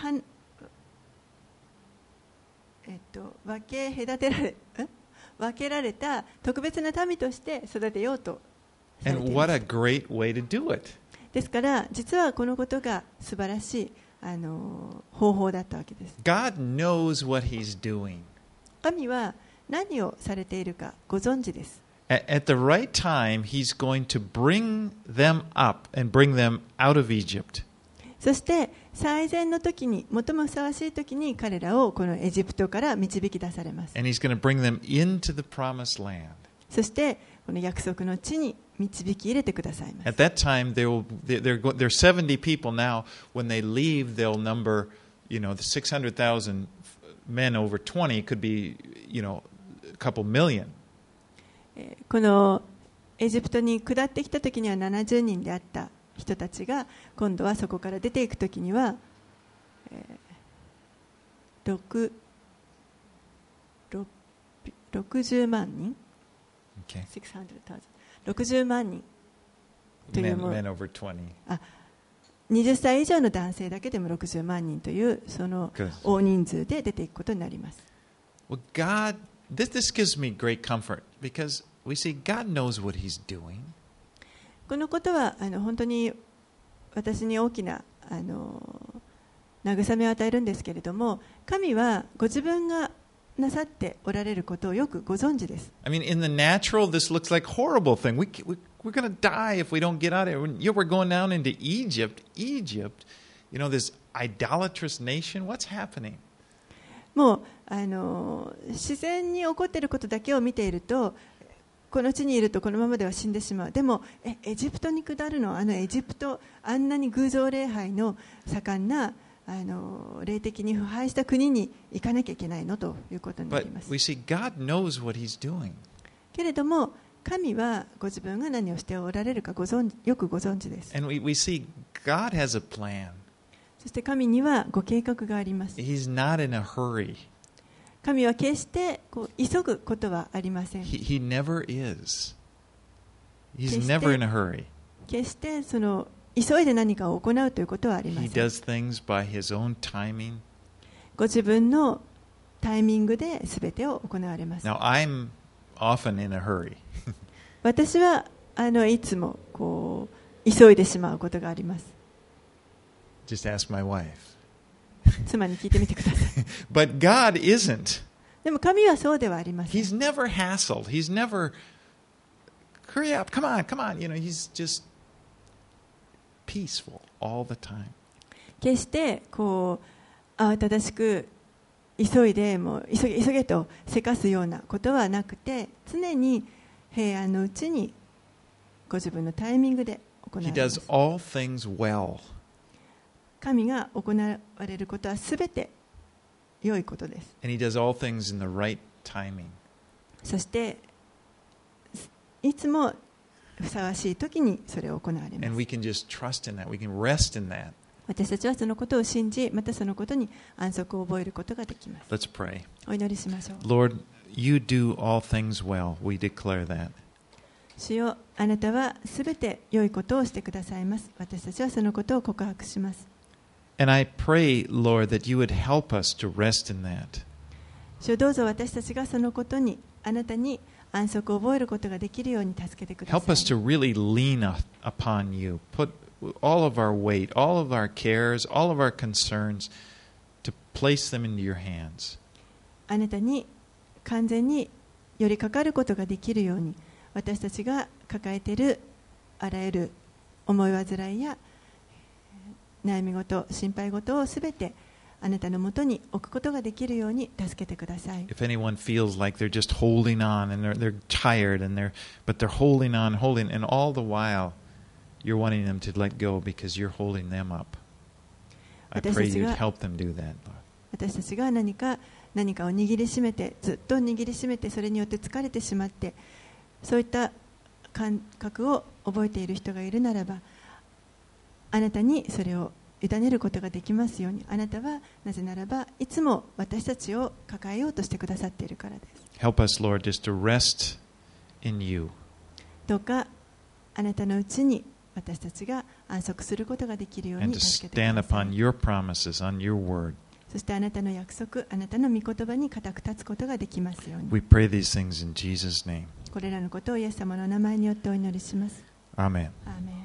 られた特別な民として育てようとされています。 And what a great way to do it. ですから実はこのことが素晴らしい方法だったわけです。 God knows what He's doing. 神は何をされているかご存知です。 At the right time, He's going to bring them up and bring them out of Egypt. そして最善の時に、最もふさわしい時に彼らをこのエジプトから導き出されます。 And he's going to bring them into the promised land. そしてこの約束の地に導き入れてくださいます。 At that time, they're 70 people now. When they leave, they'll number, the 600,000 men over 20 could be, a couple million. このエジプトに下ってきた時には70人であった人たちが、今度はそこから出ていく時には、60万人、 Okay. 60万人というもの、 Men over 20. 20歳以上の男性だけでも60万人というその大人数で出ていくことになります。 Well, God, this gives me great comfort because we see God knows what He's doing. このことは本当に私に大きな慰めを与えるんですけれども、神はご自分がなさっておられることをよくご存知です。 I mean, in the natural, this looks like a horrible thing. We're going to die if we don't get out of it. We're going down into Egypt. Egypt, this idolatrous nation. What's happening? もう自然に起こっていることだけを見ていると、この地にいるとこのままでは死んでしまう。でもエジプトに下るの、エジプト、あんなに偶像礼拝の盛んな霊的に腐敗した国に行かなきゃいけないのということになります。 But we see God knows what He's doing. けれども神はご自分が何をしておられるかよくご存知です。 And we see God has a plan. そして神にはご計画があります。 He's not in a hurry. 神は決して急ぐことはありません。 He never is. He's never in a hurry. 決して急いで何かを行うということはありません。 He does things by his own timing. ご自分のタイミングで全てを行われます。 Now, I'm often in a hurry. 私はいつも急いでしまうことがあります。 Just ask my wife. 妻に聞いてみてください。 But God isn't. でも神はそうではありません。 He's never hassled. He's never, hurry up, come on, come on. He's just peaceful all the time. 決して慌ただしく急いでもう急げとせかすようなことはなくて、常に平安のうちにご自分のタイミングで行われます。 He does all things well. 神が行われることはすべて良いことです。 And he does all things in the right timing. そしていつもふさわしい時にそれを行われま And す。 we can just trust in that. We can rest in that. 私たちはそのことを信じ、またそのことに安息を覚えることができます。 Let's pray. お祈りしましょう。 Lord, you do all things well. We declare that. 主よ、あなたはすべて良いことをしてくださいます。私たちはそのことを告白します。 And I pray, Lord, that you would help us to rest in that. 主よ、どうぞ私たちがそのことに、あなたに安息を覚えることができるように助けてください。 Help us to really lean upon you. Put all of our weight, all of our cares, all of our concerns, to place them into your hands. あなたに完全に寄りかかることができるように、私たちが抱えているあらゆる思い煩いや悩み事、心配事をすべてあなたのもとに置くことができるように助けてください。 If anyone feels like they're just holding on and they're tired but they're holding on, and all the while you're wanting them to let go because you're holding them up. I pray you'd help them do that, Lord. 私たちが何かを握りしめて、ずっと握りしめて、それによって疲れてしまって、そういった感覚を覚えている人がいるならば、あなたにそれを委ねることができますように。あなたはなぜならばいつも私たちを抱えようとしてくださっているからです。 Help us, Lord, just to rest in you. どうかあなたのうちに私たちが安息することができるように And to 助けてく stand ださ upon い。 your promises, on your word. そしてあなたの約束、あなたの御言葉に固く立つことができますように。 We pray these things in Jesus' name. これらのことをイエス様の名前によってお祈りします。 Amen. アーメン。